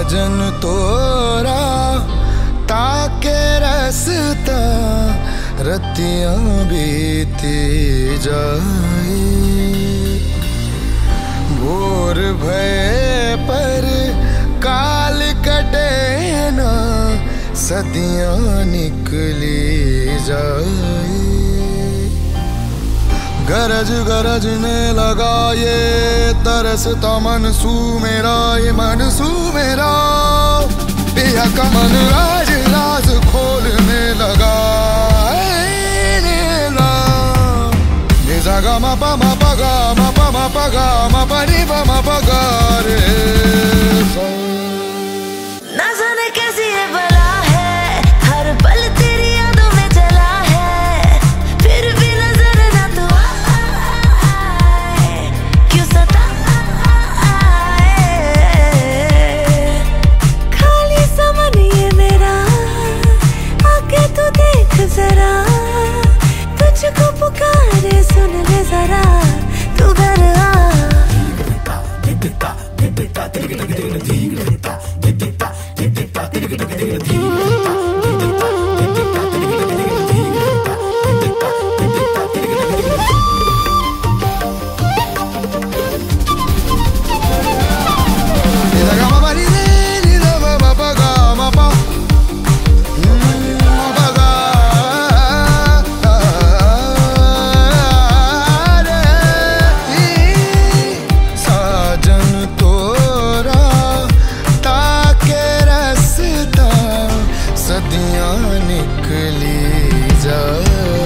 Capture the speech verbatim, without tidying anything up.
साजन तोरा ताके रसता रतियां बीती जाए। भोर भय पर काल कटे ना सदियां निकली जाए। गरज गरजने लगा ये तरसता मनसू मेरा, ये मनसू मेरा पिया का मन राज राज खोलने लगा। गा मा पा मा पा गा मा पा मा पा गा मा पा नी पा मा पा गा रे। ना जाने कैसी ये बला है, हर पल तेरी यादों में जला है, फिर भी नजर ना तू आए, क्यों सताए। खाली समन ये मेरा, आके तू देख जरा, तुझको पुकारे सुन ले जरा, तू घर आ। सदियां निकली जा।